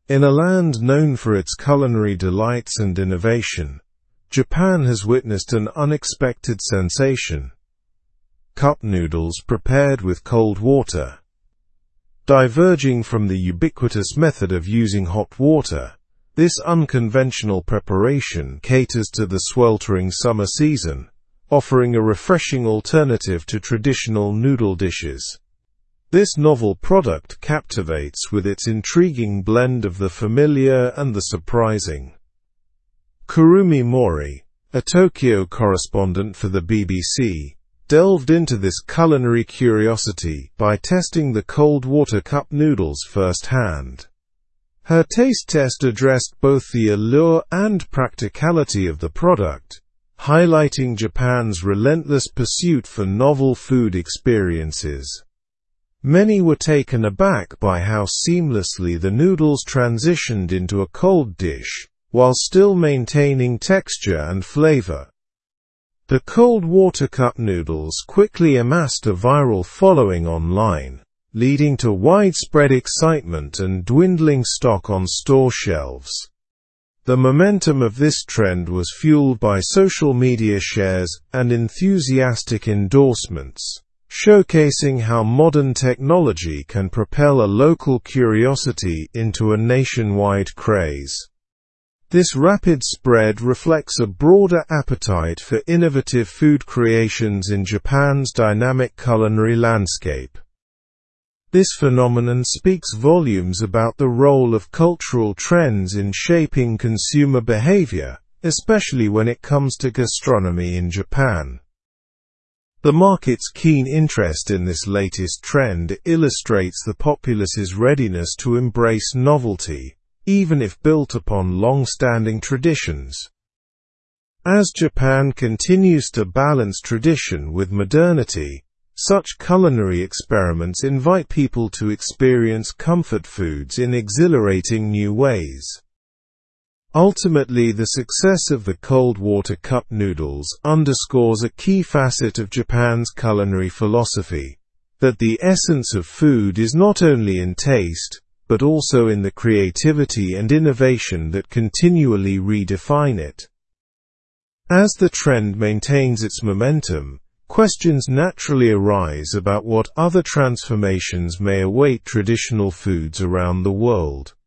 In a land known for its culinary delights and innovation, Japan has witnessed an unexpected sensation: cup noodles prepared with cold water. Diverging from the ubiquitous method of using hot water, this unconventional preparation caters to the sweltering summer season, offering a refreshing alternative to traditional noodle dishes. This novel product captivates with its intriguing blend of the familiar and the surprising. Kurumi Mori, a Tokyo correspondent for the BBC, delved into this culinary curiosity by testing the cold water cup noodles firsthand. Her taste test addressed both the allure and practicality of the product, highlighting Japan's relentless pursuit for novel food experiences. Many were taken aback by how seamlessly the noodles transitioned into a cold dish, while still maintaining texture and flavor. The cold water cup noodles quickly amassed a viral following online, leading to widespread excitement and dwindling stock on store shelves. The momentum of this trend was fueled by social media shares and enthusiastic endorsements, showcasing how modern technology can propel a local curiosity into a nationwide craze. This rapid spread reflects a broader appetite for innovative food creations in Japan's dynamic culinary landscape. This phenomenon speaks volumes about the role of cultural trends in shaping consumer behavior, especially when it comes to gastronomy in Japan. The market's keen interest in this latest trend illustrates the populace's readiness to embrace novelty, even if built upon long-standing traditions. As Japan continues to balance tradition with modernity, such culinary experiments invite people to experience comfort foods in exhilarating new ways. Ultimately, the success of the cold water cup noodles underscores a key facet of Japan's culinary philosophy: that the essence of food is not only in taste, but also in the creativity and innovation that continually redefine it. As the trend maintains its momentum, questions naturally arise about what other transformations may await traditional foods around the world.